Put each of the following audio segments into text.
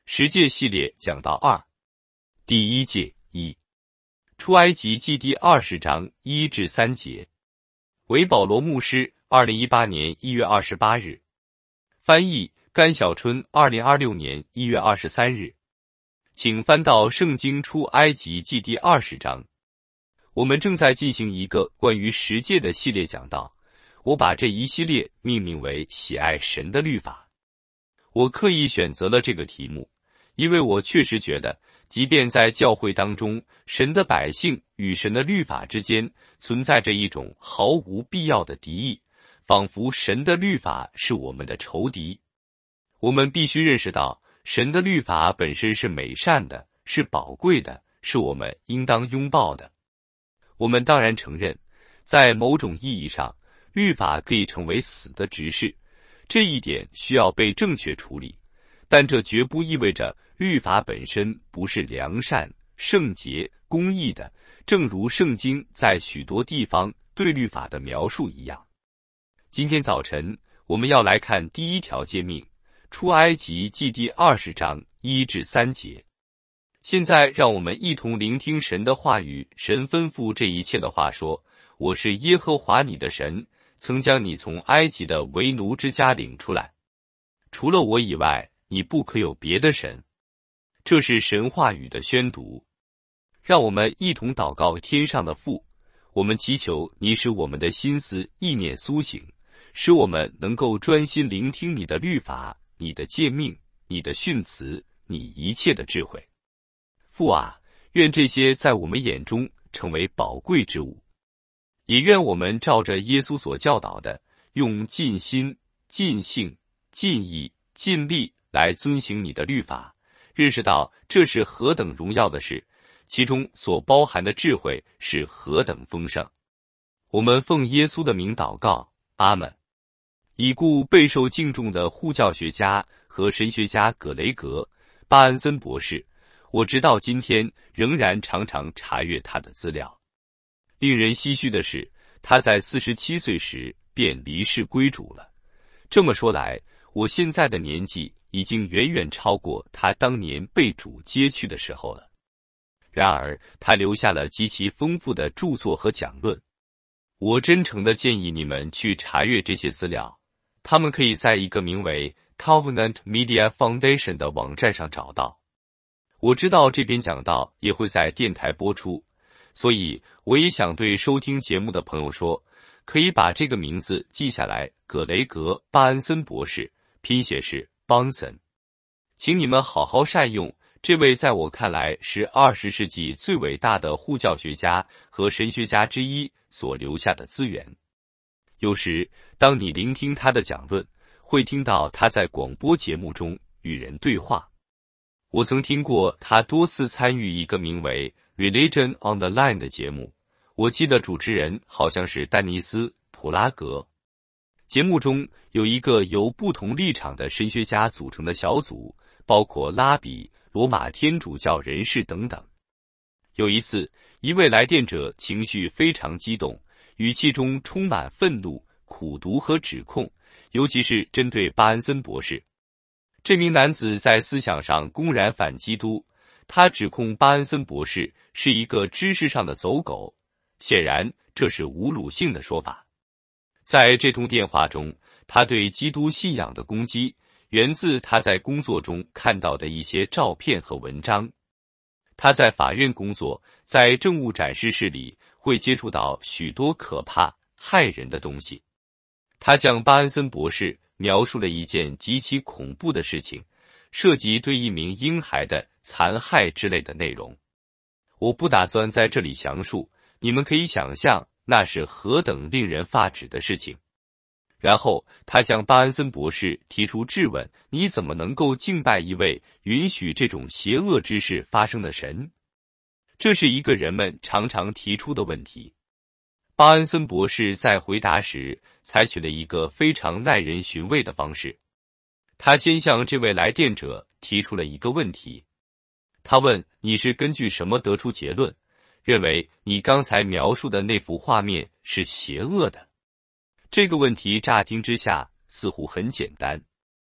十诫系列讲到2，第一诫1，出埃及记第20章1至3节，为保罗牧师，2018年1月28日，翻译甘小春，2026年1月23日。请翻到圣经出埃及记第20章。我们正在进行一个关于十诫的系列讲道，我把这一系列命名为喜爱神的律法。我刻意选择了这个题目，因为我确实觉得，即便在教会当中，神的百姓与神的律法之间存在着一种毫无必要的敌意，仿佛神的律法是我们的仇敌。我们必须认识到，神的律法本身是美善的，是宝贵的，是我们应当拥抱的。我们当然承认，在某种意义上，律法可以成为死的执事，这一点需要被正确处理，但这绝不意味着律法本身不是良善、圣洁、公义的，正如圣经在许多地方对律法的描述一样。今天早晨，我们要来看第一条诫命，出埃及记第20章1至3节。现在让我们一同聆听神的话语。神吩咐这一切的话说：我是耶和华你的神，曾将你从埃及的为奴之家领出来。除了我以外，你不可有别的神。这是神话语的宣读。让我们一同祷告。天上的父，我们祈求你使我们的心思意念苏醒，使我们能够专心聆听你的律法、你的诫命、你的训词、你一切的智慧。父啊，愿这些在我们眼中成为宝贵之物，也愿我们照着耶稣所教导的，用尽心、尽性、尽意、尽力来遵行你的律法，认识到这是何等荣耀的事，其中所包含的智慧是何等丰盛。我们奉耶稣的名祷告，阿们。已故备受敬重的护教学家和神学家葛雷格·巴安森博士，我直到今天仍然常常查阅他的资料。令人唏嘘的是，他在47岁时便离世归主了。这么说来，我现在的年纪已经远远超过他当年被主接去的时候了。然而，他留下了极其丰富的著作和讲论。我真诚地建议你们去查阅这些资料，他们可以在一个名为 Covenant Media Foundation 的网站上找到。我知道这篇讲道也会在电台播出，所以我也想对收听节目的朋友说，可以把这个名字记下来，葛雷格·巴安森博士，拼写是 Bonson。请你们好好善用这位在我看来是20世纪最伟大的护教学家和神学家之一所留下的资源。有时，当你聆听他的讲论，会听到他在广播节目中与人对话。我曾听过他多次参与一个名为 Religion on the Line 的节目，我记得主持人好像是丹尼斯·普拉格。节目中有一个由不同立场的神学家组成的小组，包括拉比、罗马天主教人士等等。有一次，一位来电者情绪非常激动，语气中充满愤怒、苦毒和指控，尤其是针对巴安森博士。这名男子在思想上公然反基督，他指控巴安森博士是一个知识上的走狗，显然这是侮辱性的说法。在这通电话中，他对基督信仰的攻击源自他在工作中看到的一些照片和文章。他在法院工作，在证物展示室里会接触到许多可怕、害人的东西。他向巴安森博士描述了一件极其恐怖的事情，涉及对一名婴孩的残害之类的内容。我不打算在这里详述，你们可以想象那是何等令人发指的事情。然后他向巴安森博士提出质问：你怎么能够敬拜一位允许这种邪恶之事发生的神？这是一个人们常常提出的问题。巴安森博士在回答时采取了一个非常耐人寻味的方式。他先向这位来电者提出了一个问题。他问：你是根据什么得出结论，认为你刚才描述的那幅画面是邪恶的？这个问题乍听之下似乎很简单。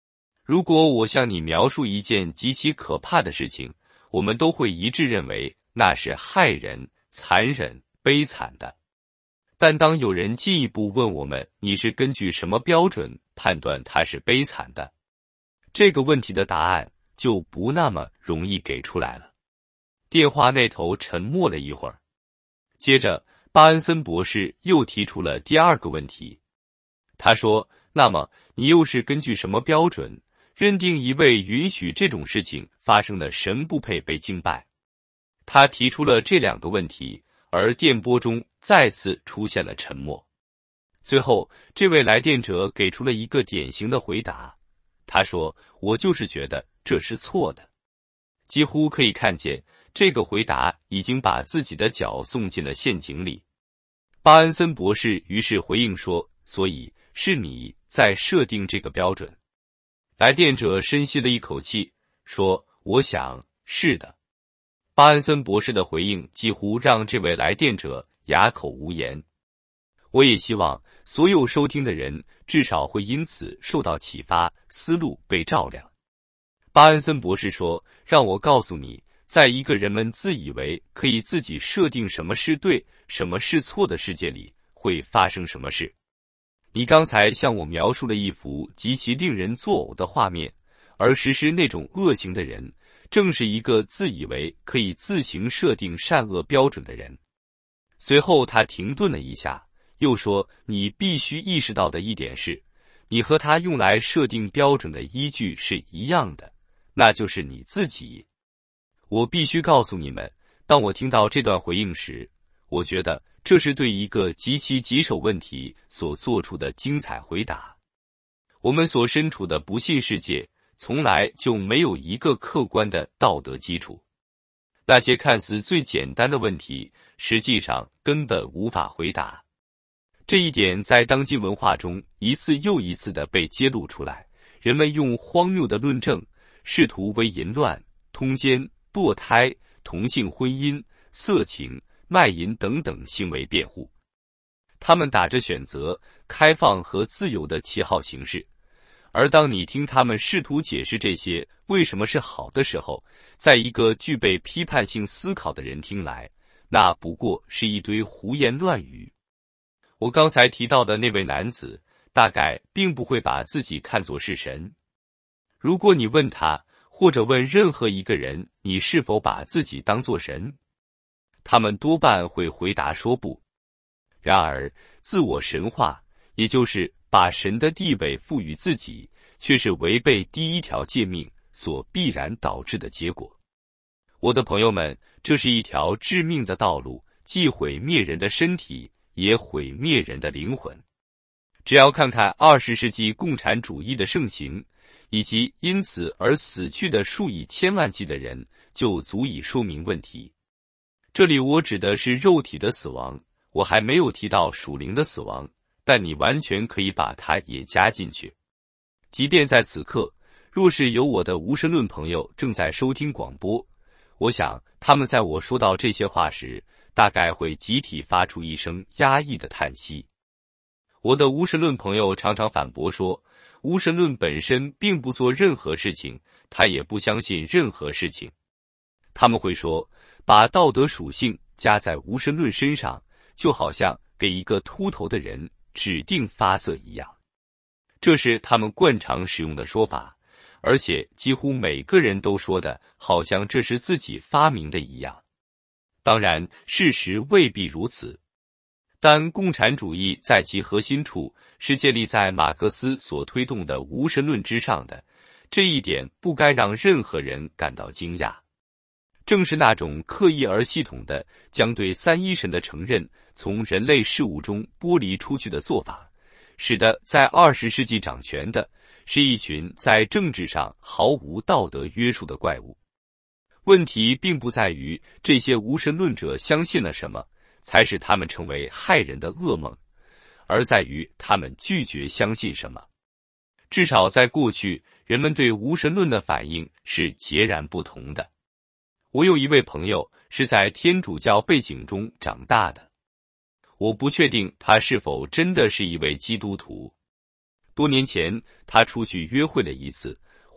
如果我向你描述一件极其可怕的事情，我们都会一致认为那是害人、残忍、悲惨的。但当有人进一步问我们，你是根据什么标准判断它是悲惨的？这个问题的答案就不那么容易给出来了。电话那头沉默了一会儿，接着巴恩森博士又提出了第二个问题。他说，那么你又是根据什么标准认定一位允许这种事情发生的神不配被敬拜？他提出了这两个问题，而电波中再次出现了沉默。最后，这位来电者给出了一个典型的回答。他说，我就是觉得这是错的。几乎可以看见，这个回答已经把自己的脚送进了陷阱里。巴恩森博士于是回应说，所以是你在设定这个标准。来电者深吸了一口气，说，我想是的。巴恩森博士的回应几乎让这位来电者哑口无言。我也希望所有收听的人至少会因此受到启发，思路被照亮。巴恩森博士说，让我告诉你，在一个人们自以为可以自己设定什么是对，什么是错的世界里，会发生什么事。你刚才向我描述了一幅极其令人作呕的画面，而实施那种恶行的人，正是一个自以为可以自行设定善恶标准的人。随后他停顿了一下，又说，你必须意识到的一点是，你和他用来设定标准的依据是一样的，那就是你自己。我必须告诉你们，当我听到这段回应时，我觉得这是对一个极其棘手问题所做出的精彩回答。我们所身处的不幸世界从来就没有一个客观的道德基础，那些看似最简单的问题实际上根本无法回答。这一点在当今文化中一次又一次地被揭露出来，人们用荒谬的论证试图为淫乱、通奸、堕胎、同性婚姻、色情、卖淫等等行为辩护。他们打着选择、开放和自由的旗号行事，而当你听他们试图解释这些为什么是好的时候，在一个具备批判性思考的人听来，那不过是一堆胡言乱语。我刚才提到的那位男子大概并不会把自己看作是神。如果你问他，或者问任何一个人，你是否把自己当作神，他们多半会回答说不。然而，自我神化，也就是把神的地位赋予自己，却是违背第一条诫命所必然导致的结果。我的朋友们，这是一条致命的道路，既毁灭人的身体，也毁灭人的灵魂。只要看看20世纪共产主义的盛行，以及因此而死去的数以千万计的人，就足以说明问题。这里我指的是肉体的死亡，我还没有提到属灵的死亡，但你完全可以把它也加进去。即便在此刻，若是有我的无神论朋友正在收听广播，我想他们在我说到这些话时，大概会集体发出一声压抑的叹息。我的无神论朋友常常反驳说，无神论本身并不做任何事情，他也不相信任何事情。他们会说，把道德属性加在无神论身上，就好像给一个秃头的人指定发色一样。这是他们惯常使用的说法，而且几乎每个人都说的好像这是自己发明的一样。当然，事实未必如此。但共产主义在其核心处是建立在马克思所推动的无神论之上的，这一点不该让任何人感到惊讶。正是那种刻意而系统的将对三一神的承认从人类事物中剥离出去的做法，使得在20世纪掌权的是一群在政治上毫无道德约束的怪物。问题并不在于这些无神论者相信了什么才使他们成为害人的噩梦，而在于他们拒绝相信什么。至少在过去，人们对无神论的反应是截然不同的。我有一位朋友是在天主教背景中长大的，我不确定他是否真的是一位基督徒。多年前，他出去约会了一次，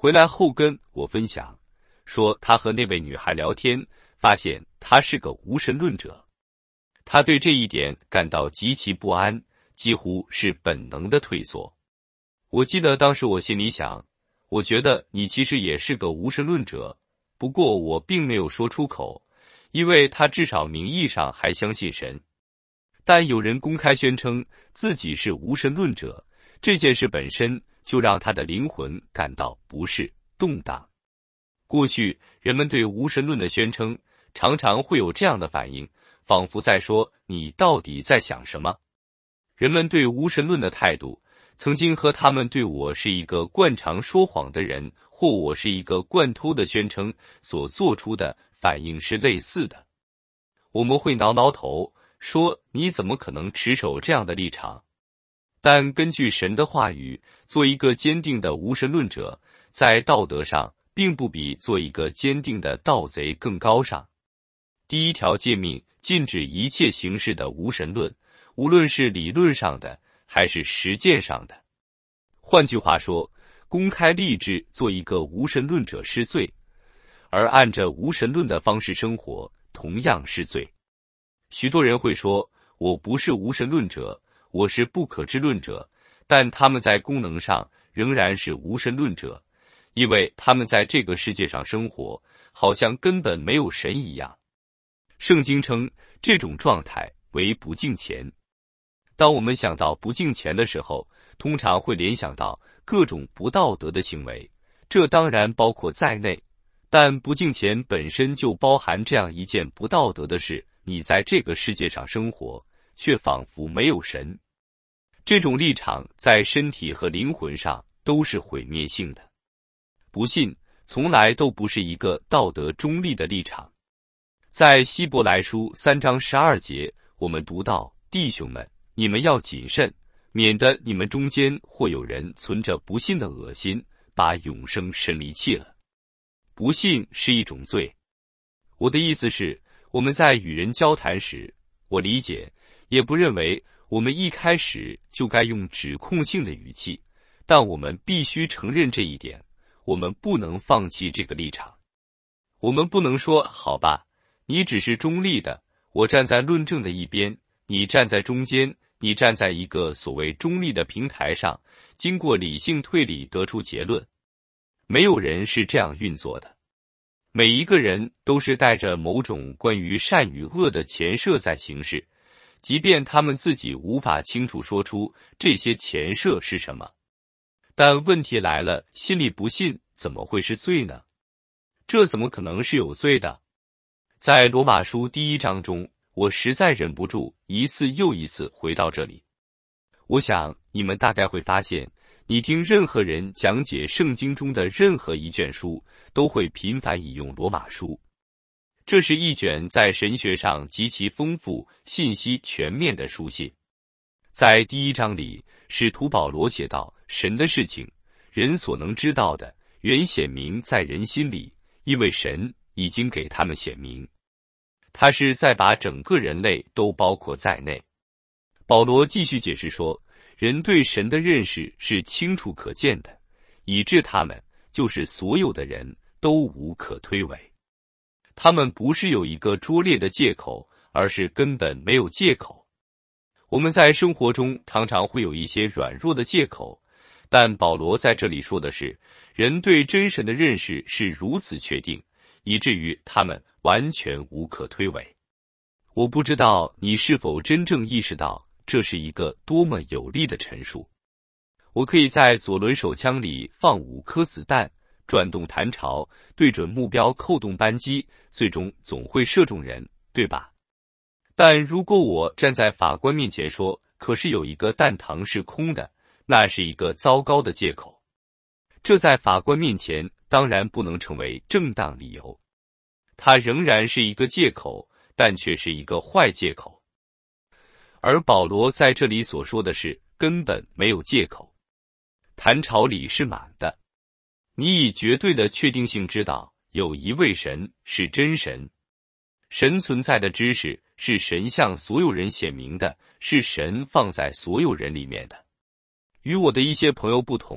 回来后跟我分享，说他和那位女孩聊天，发现她是个无神论者。他对这一点感到极其不安，几乎是本能的退缩。我记得当时我心里想，我觉得你其实也是个无神论者，不过我并没有说出口，因为他至少名义上还相信神。但有人公开宣称自己是无神论者，这件事本身就让他的灵魂感到不适、动荡。过去人们对无神论的宣称常常会有这样的反应，仿佛在说你到底在想什么。人们对无神论的态度曾经和他们对我是一个惯常说谎的人或我是一个惯偷的宣称所做出的反应是类似的。我们会挠挠头说你怎么可能持守这样的立场？但根据神的话语，做一个坚定的无神论者，在道德上并不比做一个坚定的盗贼更高尚。第一条诫命禁止一切形式的无神论，无论是理论上的还是实践上的。换句话说，公开立志做一个无神论者是罪，而按着无神论的方式生活同样是罪。许多人会说，我不是无神论者，我是不可知论者，但他们在功能上仍然是无神论者，因为他们在这个世界上生活，好像根本没有神一样。圣经称这种状态为不敬虔。当我们想到不敬虔的时候，通常会联想到各种不道德的行为，这当然包括在内，但不敬虔本身就包含这样一件不道德的事：你在这个世界上生活，却仿佛没有神。这种立场在身体和灵魂上都是毁灭性的。不信从来都不是一个道德中立的立场。在希伯来书3章12节，我们读到：弟兄们，你们要谨慎，免得你们中间或有人存着不信的恶心，把永生神离弃了。不信是一种罪。我的意思是，我们在与人交谈时，我理解，也不认为我们一开始就该用指控性的语气，但我们必须承认这一点，我们不能放弃这个立场。我们不能说，好吧，你只是中立的，我站在论证的一边，你站在中间，你站在一个所谓中立的平台上，经过理性推理得出结论。没有人是这样运作的。每一个人都是带着某种关于善与恶的前设在行事，即便他们自己无法清楚说出这些前设是什么。但问题来了，心里不信怎么会是罪呢？这怎么可能是有罪的？在罗马书1章中，我实在忍不住一次又一次回到这里。我想你们大概会发现，你听任何人讲解圣经中的任何一卷书，都会频繁引用罗马书。这是一卷在神学上极其丰富、信息全面的书信。在1章里，使徒保罗写道：神的事情，人所能知道的，原显明在人心里，因为神已经给他们显明。他是在把整个人类都包括在内。保罗继续解释说，人对神的认识是清楚可见的，以致他们，就是所有的人，都无可推诿。他们不是有一个拙劣的借口，而是根本没有借口。我们在生活中常常会有一些软弱的借口，但保罗在这里说的是，人对真神的认识是如此确定，以至于他们完全无可推诿。我不知道你是否真正意识到这是一个多么有力的陈述。我可以在左轮手枪里放5颗子弹，转动弹槽，对准目标扣动扳机，最终总会射中人，对吧？但如果我站在法官面前说，可是有一个弹膛是空的，那是一个糟糕的借口。这在法官面前当然不能成为正当理由。它仍然是一个借口，但却是一个坏借口。而保罗在这里所说的是，根本没有借口。弹槽里是满的。你以绝对的确定性知道，有一位神是真神。神存在的知识是神向所有人显明的，是神放在所有人里面的。与我的一些朋友不同，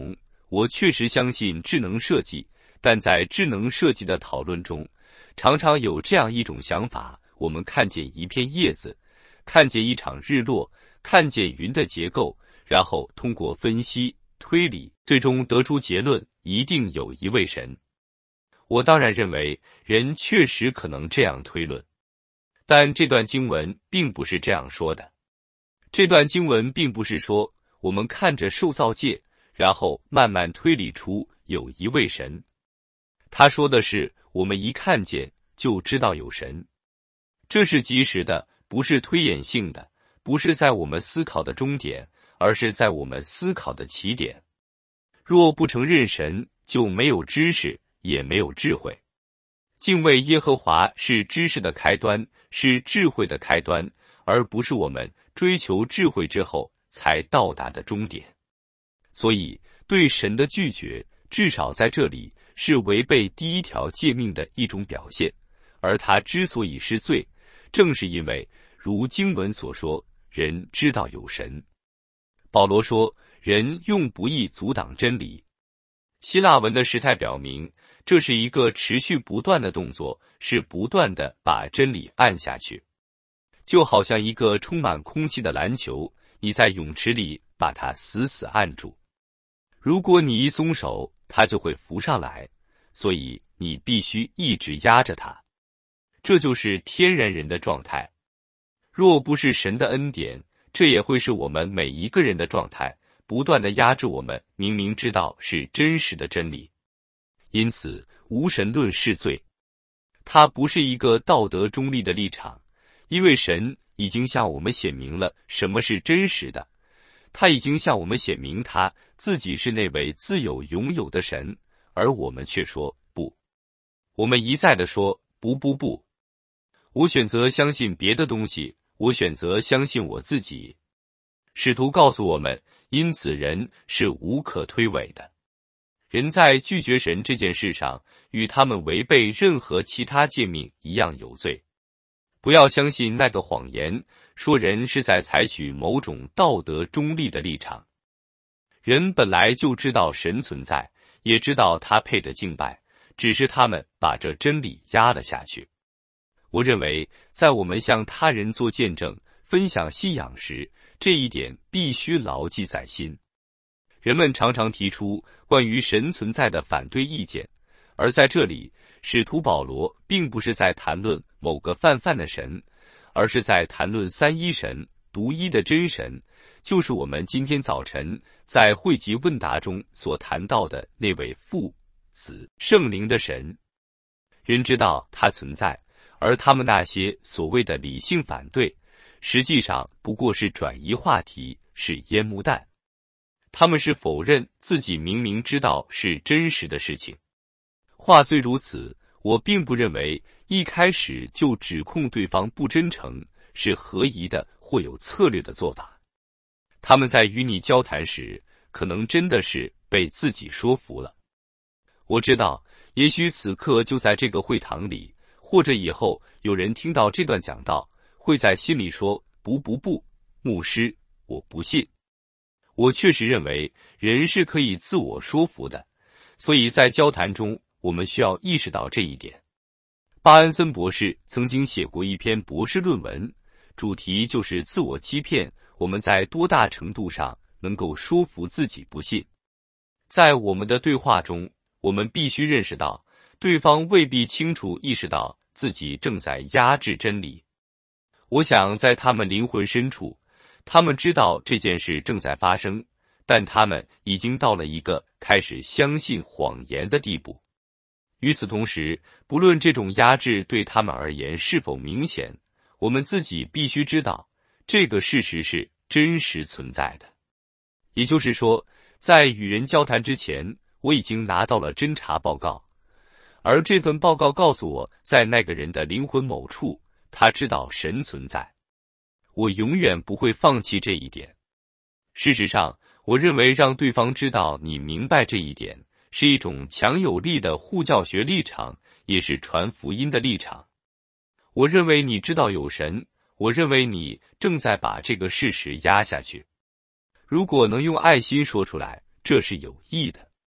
我确实相信智能设计，但在智能设计的讨论中，常常有这样一种想法：我们看见一片叶子，看见一场日落，看见云的结构，然后通过分析、推理，最终得出结论，一定有一位神。我当然认为人确实可能这样推论，但这段经文并不是这样说的。这段经文并不是说我们看着受造界，然后慢慢推理出有一位神。他说的是我们一看见就知道有神，这是即时的，不是推演性的，不是在我们思考的终点，而是在我们思考的起点。若不承认神，就没有知识，也没有智慧。敬畏耶和华是知识的开端，是智慧的开端，而不是我们追求智慧之后才到达的终点。所以对神的拒绝，至少在这里是违背第一条诫命的一种表现，而他之所以是罪，正是因为如经文所说，人知道有神。保罗说，人用不义阻挡真理。希腊文的时态表明，这是一个持续不断的动作，是不断的把真理按下去。就好像一个充满空气的篮球，你在泳池里把它死死按住。如果你一松手，它就会浮上来，所以你必须一直压着它。这就是天然人的状态。若不是神的恩典，这也会是我们每一个人的状态，不断地压制我们明明知道是真实的真理。因此，无神论是罪。它不是一个道德中立的立场，因为神已经向我们显明了什么是真实的。他已经向我们显明他自己是那位自有永有的神，而我们却说不。我们一再地说不。我选择相信别的东西，我选择相信我自己。使徒告诉我们，因此人是无可推诿的。人在拒绝神这件事上，与他们违背任何其他诫命一样有罪。不要相信那个谎言，说人是在采取某种道德中立的立场。人本来就知道神存在，也知道他配得敬拜，只是他们把这真理压了下去。我认为，在我们向他人做见证、分享信仰时，这一点必须牢记在心。人们常常提出关于神存在的反对意见，而在这里，使徒保罗并不是在谈论某个泛泛的神，而是在谈论三一神，独一的真神，就是我们今天早晨在汇集问答中所谈到的那位父、子、圣灵的神。人知道他存在，而他们那些所谓的理性反对，实际上不过是转移话题，是烟幕弹。他们是否认自己明明知道是真实的事情。话虽如此，我并不认为一开始就指控对方不真诚是合宜的或有策略的做法。他们在与你交谈时，可能真的是被自己说服了。我知道，也许此刻就在这个会堂里，或者以后有人听到这段讲道，会在心里说：不，牧师，我不信。我确实认为人是可以自我说服的，所以在交谈中，我们需要意识到这一点。巴恩森博士曾经写过一篇博士论文，主题就是自我欺骗，我们在多大程度上能够说服自己不信。在我们的对话中，我们必须认识到，对方未必清楚意识到自己正在压制真理。我想在他们灵魂深处，他们知道这件事正在发生，但他们已经到了一个开始相信谎言的地步。与此同时，不论这种压制对他们而言是否明显，我们自己必须知道，这个事实是真实存在的。也就是说，在与人交谈之前，我已经拿到了侦查报告，而这份报告告诉我，在那个人的灵魂某处，他知道神存在。我永远不会放弃这一点。事实上，我认为让对方知道你明白这一点，是一种强有力的护教学立场，也是传福音的立场。我认为你知道有神，我认为你正在把这个事实压下去。如果能用爱心说出来，这是有益的。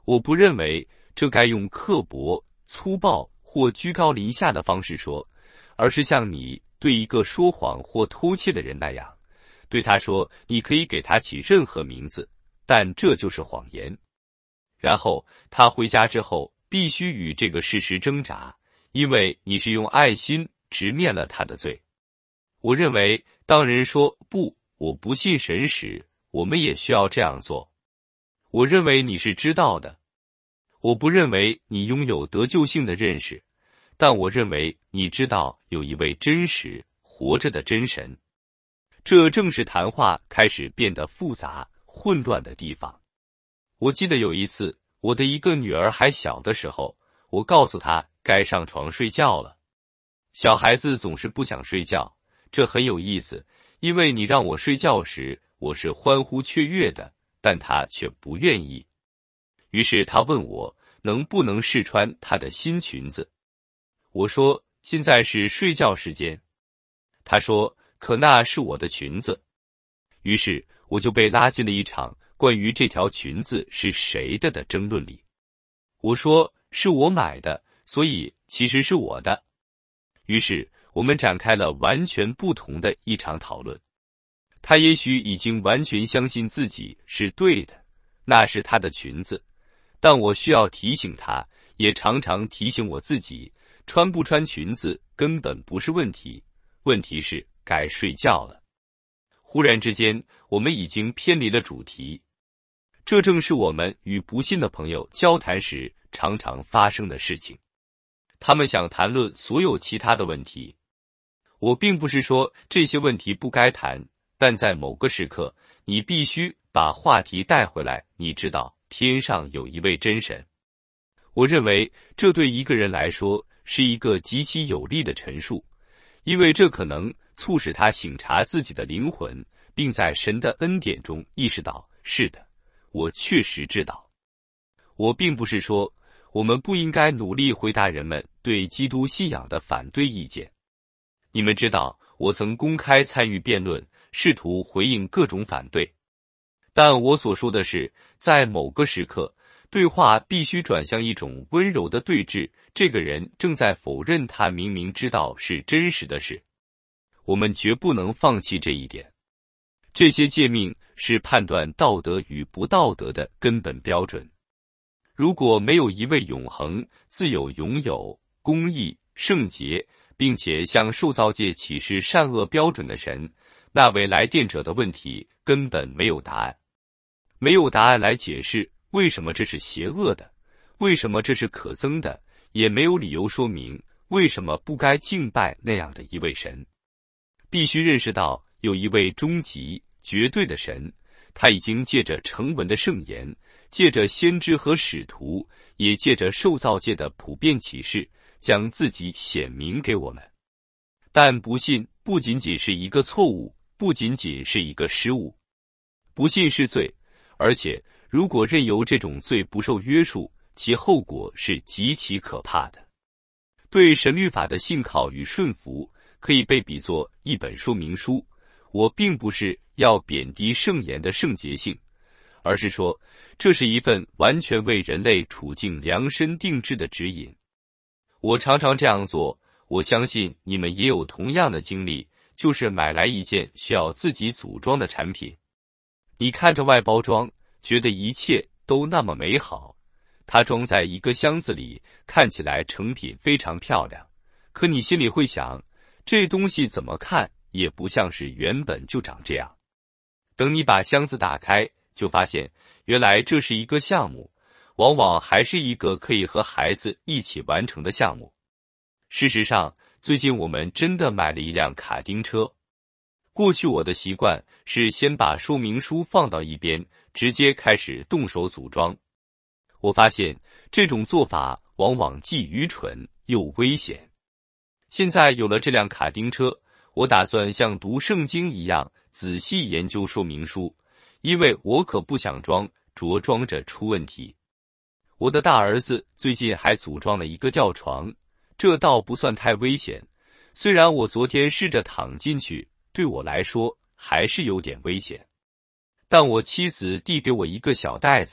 我不认为这该用刻薄、粗暴或居高临下的方式说，而是像你对一个说谎或偷窃的人那样，对他说你可以给他起任何名字，但这就是谎言。然后他回家之后必须与这个事实挣扎，因为你是用爱心直面了他的罪。我认为当人说不，我不信神时，我们也需要这样做。我认为你是知道的，我不认为你拥有得救性的认识，但我认为你知道有一位真实活着的真神。这正是谈话开始变得复杂混乱的地方。我记得有一次，我的一个女儿还小的时候，我告诉她该上床睡觉了。小孩子总是不想睡觉，这很有意思，因为你让我睡觉时，我是欢呼雀跃的，但她却不愿意。于是她问我能不能试穿她的新裙子。我说现在是睡觉时间。她说可那是我的裙子。于是我就被拉进了一场关于这条裙子是谁的争论里。我说是我买的，所以其实是我的。于是我们展开了完全不同的一场讨论。他也许已经完全相信自己是对的，那是他的裙子，但我需要提醒他，也常常提醒我自己，穿不穿裙子根本不是问题，问题是该睡觉了。忽然之间，我们已经偏离了主题。这正是我们与不信的朋友交谈时常常发生的事情。他们想谈论所有其他的问题。我并不是说这些问题不该谈，但在某个时刻，你必须把话题带回来。你知道，天上有一位真神。我认为这对一个人来说是一个极其有力的陈述，因为这可能促使他省察自己的灵魂，并在神的恩典中意识到，是的，我确实知道。我并不是说我们不应该努力回答人们对基督信仰的反对意见。你们知道，我曾公开参与辩论，试图回应各种反对。但我所说的是，在某个时刻，对话必须转向一种温柔的对峙。这个人正在否认他明明知道是真实的事。我们绝不能放弃这一点。这些诫命是判断道德与不道德的根本标准。如果没有一位永恒、自有拥有、公义、圣洁，并且向受造界启示善恶标准的神，那位来电者的问题根本没有答案。没有答案来解释为什么这是邪恶的，为什么这是可憎的，也没有理由说明为什么不该敬拜那样的一位神。必须认识到有一位终极、绝对的神，他已经借着成文的圣言，借着先知和使徒，也借着受造界的普遍启示，将自己显明给我们。但不信不仅仅是一个错误，不仅仅是一个失误。不信是罪，而且如果任由这种罪不受约束，其后果是极其可怕的。对神律法的信靠与顺服，可以被比作一本说明书。我并不是要贬低圣言的圣洁性，而是说，这是一份完全为人类处境量身定制的指引。我常常这样做，我相信你们也有同样的经历，就是买来一件需要自己组装的产品。你看着外包装，觉得一切都那么美好，它装在一个箱子里，看起来成品非常漂亮，可你心里会想，这东西怎么看也不像是原本就长这样。等你把箱子打开，就发现原来这是一个项目，往往还是一个可以和孩子一起完成的项目。事实上，最近我们真的买了一辆卡丁车。过去我的习惯是先把说明书放到一边，直接开始动手组装。我发现这种做法往往既愚蠢又危险。现在有了这辆卡丁车，我打算像读圣经一样仔细研究说明书，因为我可不想着装着出问题。我的大儿子最近还组装了一个吊床，这倒不算太危险，虽然我昨天试着躺进去，对我来说还是有点危险。但我妻子递给我一个小袋子，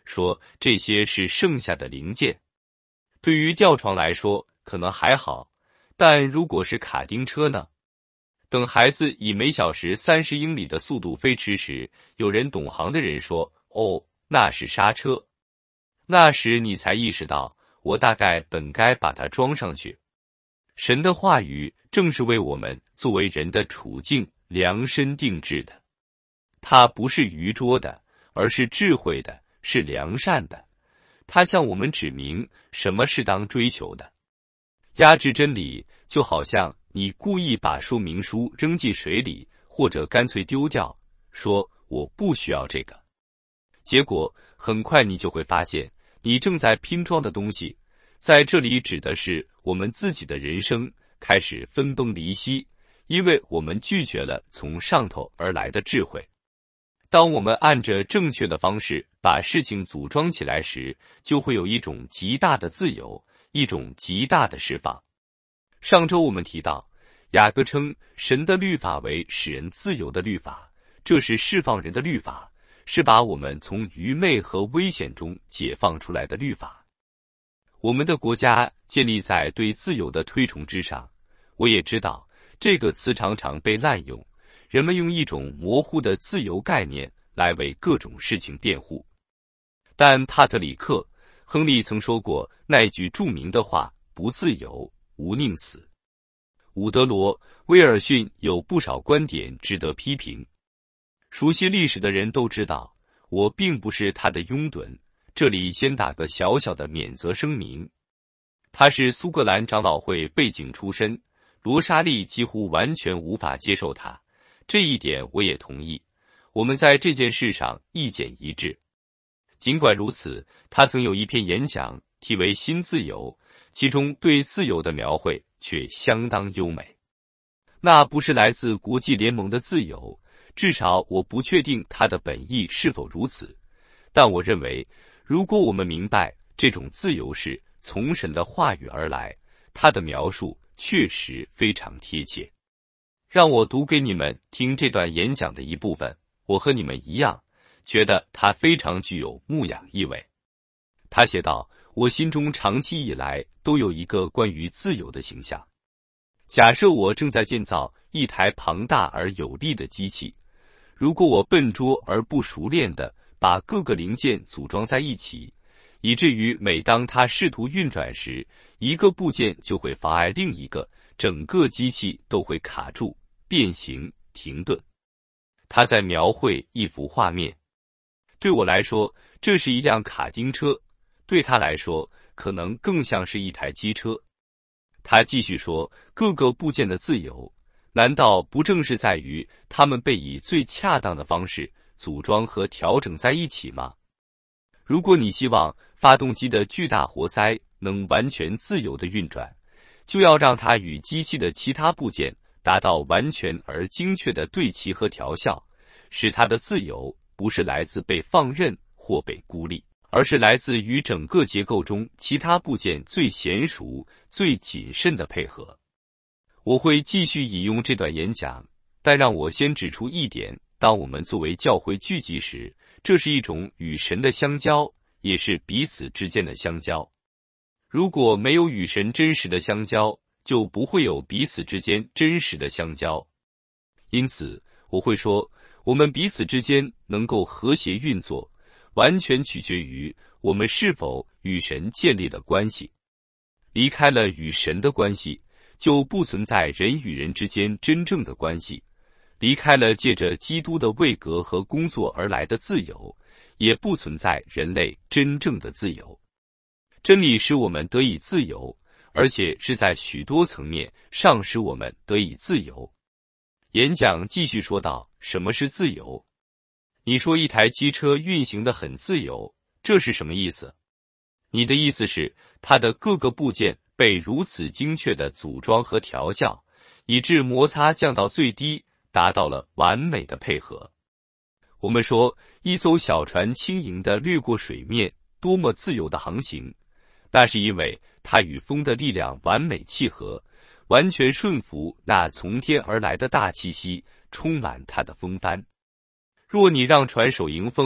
说这些是剩下的零件。对于吊床来说，可能还好，但如果是卡丁车呢？等孩子以每小时30英里的速度飞驰时，有人懂行的人说：“哦，那是刹车。”那时你才意识到，我大概本该把它装上去。神的话语正是为我们作为人的处境量身定制的，它不是愚拙的，而是智慧的，是良善的。它向我们指明什么是当追求的。压制真理，就好像你故意把说明书扔进水里，或者干脆丢掉，说我不需要这个。结果很快你就会发现，你正在拼装的东西，在这里指的是我们自己的人生开始分崩离析，因为我们拒绝了从上头而来的智慧。当我们按着正确的方式把事情组装起来时，就会有一种极大的自由，一种极大的释放。上周我们提到，雅各称神的律法为使人自由的律法，这是释放人的律法，是把我们从愚昧和危险中解放出来的律法。我们的国家建立在对自由的推崇之上，我也知道这个词常常被滥用，人们用一种模糊的自由概念来为各种事情辩护。但帕特里克·亨利曾说过那句著名的话：不自由，无宁死。伍德罗·威尔逊有不少观点值得批评。熟悉历史的人都知道，我并不是他的拥趸，这里先打个小小的免责声明。他是苏格兰长老会背景出身，罗莎莉几乎完全无法接受他，这一点我也同意，我们在这件事上意见一致。尽管如此，他曾有一篇演讲题为《新自由》，其中对自由的描绘却相当优美。那不是来自国际联盟的自由，至少我不确定它的本意是否如此，但我认为，如果我们明白这种自由是从神的话语而来，它的描述确实非常贴切。让我读给你们听这段演讲的一部分，我和你们一样，觉得它非常具有牧养意味。他写道：我心中长期以来都有一个关于自由的形象。假设我正在建造一台庞大而有力的机器，如果我笨拙而不熟练地把各个零件组装在一起，以至于每当它试图运转时，一个部件就会妨碍另一个，整个机器都会卡住、变形、停顿。他在描绘一幅画面。对我来说，这是一辆卡丁车，对他来说，可能更像是一台机车。他继续说，各个部件的自由，难道不正是在于它们被以最恰当的方式组装和调整在一起吗？如果你希望发动机的巨大活塞能完全自由地运转，就要让它与机器的其他部件达到完全而精确的对齐和调校，使它的自由不是来自被放任或被孤立，而是来自于整个结构中其他部件最娴熟、最谨慎的配合。我会继续引用这段演讲，但让我先指出一点，当我们作为教会聚集时，这是一种与神的相交，也是彼此之间的相交。如果没有与神真实的相交，就不会有彼此之间真实的相交。因此，我会说，我们彼此之间能够和谐运作，完全取决于我们是否与神建立了关系。离开了与神的关系，就不存在人与人之间真正的关系。离开了借着基督的位格和工作而来的自由，也不存在人类真正的自由。真理使我们得以自由，而且是在许多层面上使我们得以自由。演讲继续说道：什么是自由？你说一台机车运行得很自由，这是什么意思？你的意思是，它的各个部件被如此精确地组装和调教，以致摩擦降到最低，达到了完美的配合。我们说，一艘小船轻盈地掠过水面，多么自由的航行，那是因为它与风的力量完美契合，完全顺服那从天而来的大气息，充满它的风帆。若你让船手迎风，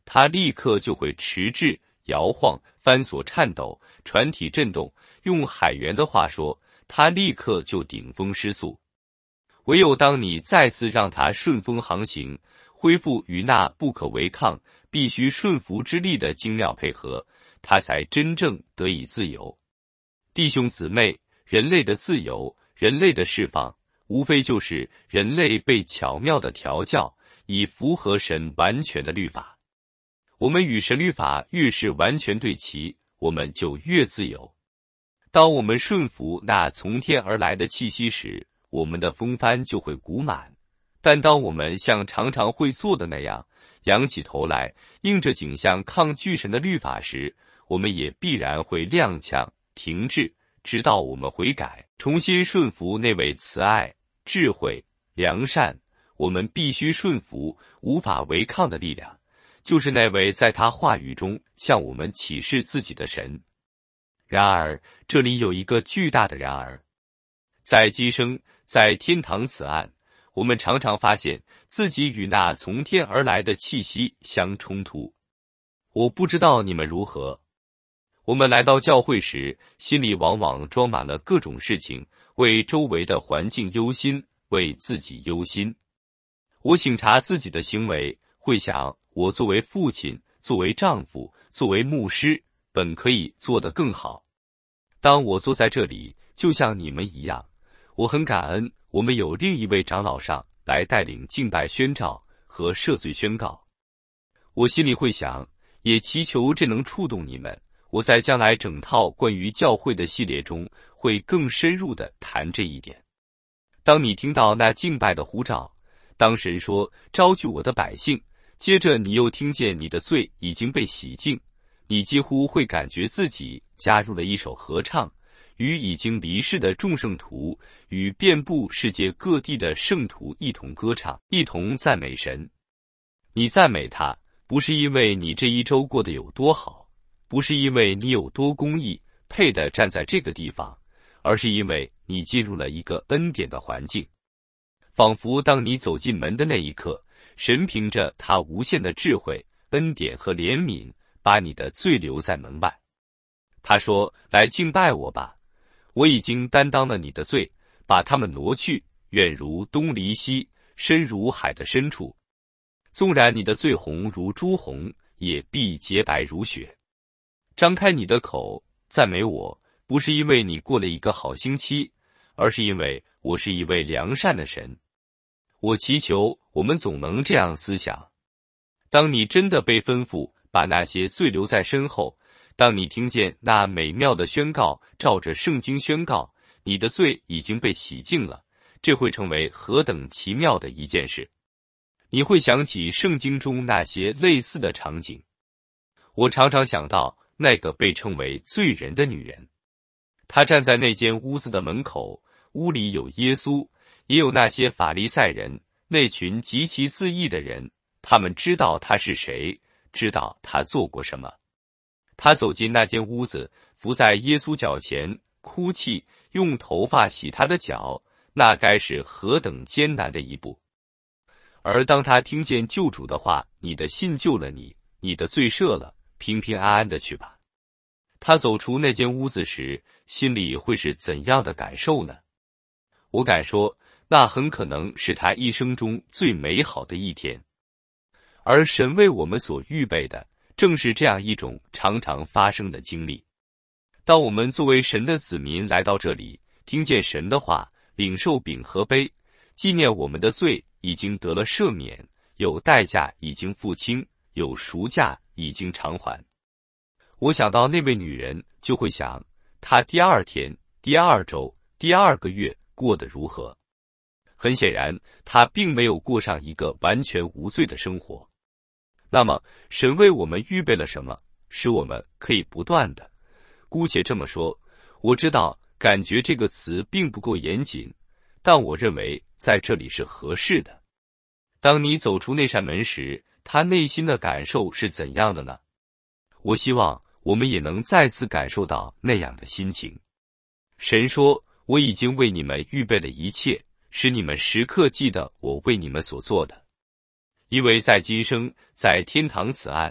它立刻就会迟滞、摇晃、翻索、颤抖、船体震动。用海员的话说，它立刻就顶风失速。唯有当你再次让它顺风航行，恢复与那不可违抗、必须顺服之力的精妙配合，它才真正得以自由。弟兄姊妹，人类的自由，人类的释放，无非就是人类被巧妙的调教，以符合神完全的律法。我们与神律法越是完全对齐，我们就越自由。当我们顺服那从天而来的气息时，我们的风帆就会鼓满；但当我们像常常会做的那样，仰起头来，硬着颈项抗拒神的律法时，我们也必然会踉跄、停滞，直到我们悔改，重新顺服那位慈爱、智慧、良善，我们必须顺服、无法违抗的力量，就是那位在他话语中向我们启示自己的神。然而，这里有一个巨大的然而。在今生，在天堂此岸，我们常常发现自己与那从天而来的气息相冲突。我不知道你们如何。我们来到教会时，心里往往装满了各种事情，为周围的环境忧心，为自己忧心。我省察自己的行为，会想，我作为父亲，作为丈夫，作为牧师，本可以做得更好。当我坐在这里，就像你们一样，我很感恩我们有另一位长老上来带领敬拜宣召和赦罪宣告。我心里会想，也祈求这能触动你们，我在将来整套关于教会的系列中会更深入地谈这一点。当你听到那敬拜的呼召，当神说招聚我的百姓，接着你又听见你的罪已经被洗净，你几乎会感觉自己加入了一首合唱，与已经离世的众圣徒与遍布世界各地的圣徒一同歌唱，一同赞美神。你赞美他，不是因为你这一周过得有多好，不是因为你有多公义，配得站在这个地方，而是因为你进入了一个恩典的环境。仿佛当你走进门的那一刻，神凭着他无限的智慧、恩典和怜悯，把你的罪留在门外。他说，来敬拜我吧，我已经担当了你的罪，把他们挪去，远如东离西，深如海的深处。纵然你的罪红如朱红，也必洁白如雪。张开你的口，赞美我，不是因为你过了一个好星期，而是因为我是一位良善的神。我祈求我们总能这样思想。当你真的被吩咐把那些罪留在身后，当你听见那美妙的宣告照着圣经宣告，你的罪已经被洗净了，这会成为何等奇妙的一件事。你会想起圣经中那些类似的场景。我常常想到那个被称为罪人的女人，她站在那间屋子的门口，屋里有耶稣，也有那些法利赛人，那群极其自义的人，他们知道他是谁，知道他做过什么。他走进那间屋子，伏在耶稣脚前，哭泣，用头发洗他的脚，那该是何等艰难的一步。而当他听见救主的话，你的信救了你，你的罪赦了，平平安安的去吧。他走出那间屋子时，心里会是怎样的感受呢？我敢说，那很可能是他一生中最美好的一天。而神为我们所预备的，正是这样一种常常发生的经历。当我们作为神的子民来到这里，听见神的话，领受饼和杯，纪念我们的罪已经得了赦免，有代价已经付清，有赎价已经偿还。我想到那位女人，就会想，她第二天、第二周、第二个月过得如何。很显然，她并没有过上一个完全无罪的生活。那么，神为我们预备了什么，使我们可以不断的？姑且这么说，我知道感觉这个词并不够严谨，但我认为在这里是合适的。当你走出那扇门时，他内心的感受是怎样的呢？我希望我们也能再次感受到那样的心情。神说，我已经为你们预备了一切，使你们时刻记得我为你们所做的。因为在今生，在天堂此岸，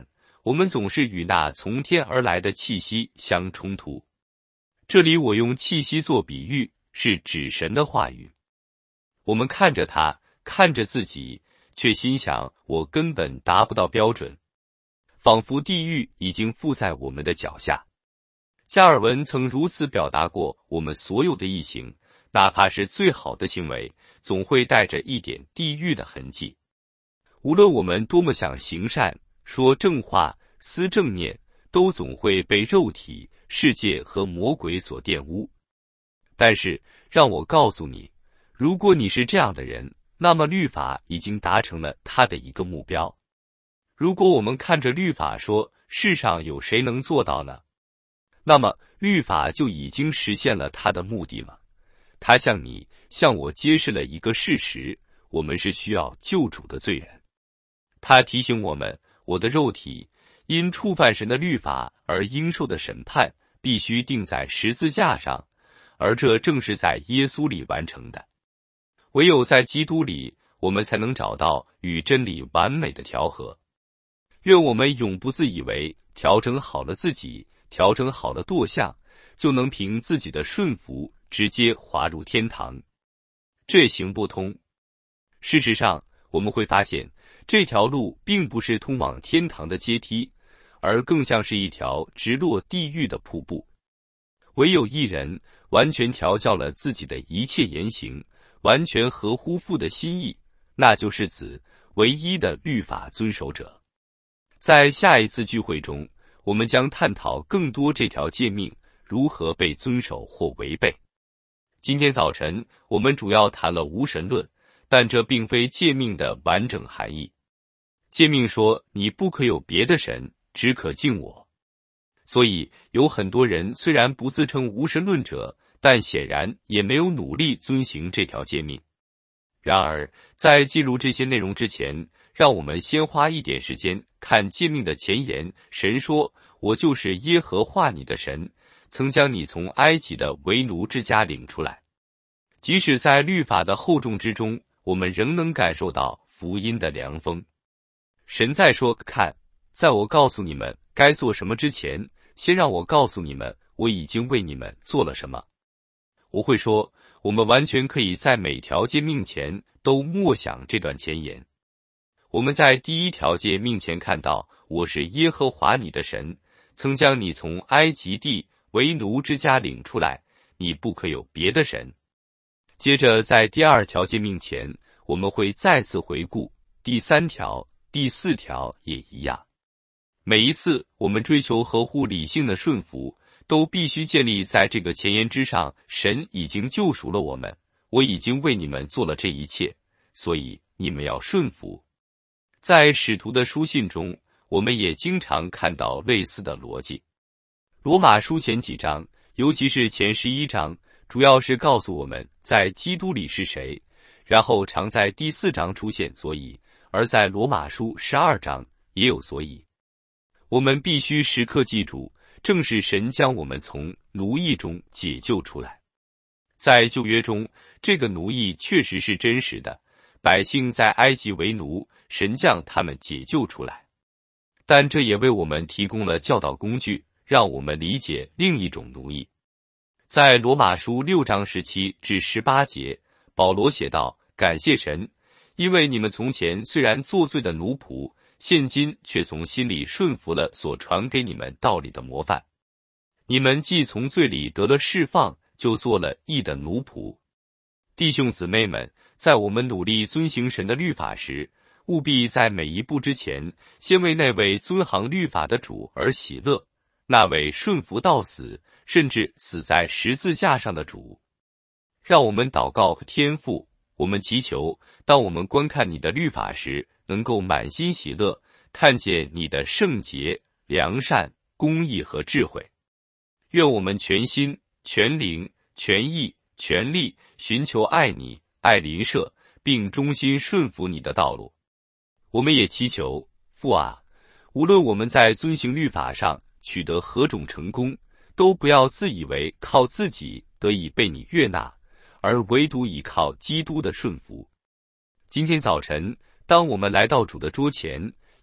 我们总是与那从天而来的气息相冲突。这里我用气息做比喻，是指神的话语。我们看着他，看着自己，却心想我根本达不到标准，仿佛地狱已经附在我们的脚下。加尔文曾如此表达过我们所有的义行，哪怕是最好的行为，总会带着一点地狱的痕迹。无论我们多么想行善，说正话，思正念，都总会被肉体、世界和魔鬼所玷污。但是让我告诉你，如果你是这样的人，那么律法已经达成了它的一个目标。如果我们看着律法说，世上有谁能做到呢？那么律法就已经实现了它的目的了。它向你、向我揭示了一个事实，我们是需要救主的罪人。他提醒我们，我的肉体因触犯神的律法而应受的审判，必须钉在十字架上，而这正是在耶稣里完成的。唯有在基督里，我们才能找到与真理完美的调和。愿我们永不自以为调整好了自己，调整好了舵向，就能凭自己的顺服直接滑入天堂。这行不通。事实上，我们会发现，这条路并不是通往天堂的阶梯，而更像是一条直落地狱的瀑布。唯有一人完全调教了自己的一切言行，完全合乎父的心意，那就是子，唯一的律法遵守者。在下一次聚会中，我们将探讨更多这条诫命如何被遵守或违背。今天早晨，我们主要谈了无神论，但这并非诫命的完整含义。诫命说，你不可有别的神，只可敬我。所以有很多人虽然不自称无神论者，但显然也没有努力遵行这条诫命。然而，在进入这些内容之前，让我们先花一点时间看诫命的前言。神说，我就是耶和华你的神，曾将你从埃及的为奴之家领出来。即使在律法的厚重之中，我们仍能感受到福音的凉风。神在说，看，在我告诉你们该做什么之前，先让我告诉你们，我已经为你们做了什么。我会说，我们完全可以在每条诫命前都默想这段前言。我们在第一条诫命前看到，我是耶和华你的神，曾将你从埃及地为奴之家领出来，你不可有别的神。接着在第二条诫命前，我们会再次回顾第三条、第四条也一样。每一次我们追求合乎理性的顺服，都必须建立在这个前言之上，神已经救赎了我们，我已经为你们做了这一切，所以你们要顺服。在使徒的书信中，我们也经常看到类似的逻辑。罗马书前几章，尤其是前11章，主要是告诉我们在基督里是谁，然后常在第4章出现所以，而在罗马书12章也有所以。我们必须时刻记住，正是神将我们从奴役中解救出来。在旧约中，这个奴役确实是真实的，百姓在埃及为奴，神将他们解救出来。但这也为我们提供了教导工具，让我们理解另一种奴役。在罗马书6章17至18节，保罗写道，感谢神，因为你们从前虽然作罪的奴仆，现今却从心里顺服了所传给你们道理的模范。你们既从罪里得了释放，就做了义的奴仆。弟兄姊妹们，在我们努力遵行神的律法时，务必在每一步之前，先为那位遵行律法的主而喜乐，那位顺服到死，甚至死在十字架上的主。让我们祷告天父，我们祈求，当我们观看你的律法时，能够满心喜乐，看见你的圣洁、良善、公义和智慧。愿我们全心、全灵、全意、全力寻求爱你、爱邻舍，并忠心顺服你的道路。我们也祈求，父啊，无论我们在遵行律法上取得何种成功，都不要自以为靠自己得以被你悦纳，而唯独倚靠基督的顺服。今天早晨，当我们来到主的桌前，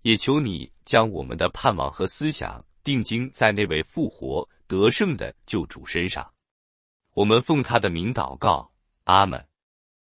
也求你将我们的盼望和思想定睛在那位复活得胜的救主身上。我们奉他的名祷告，阿们。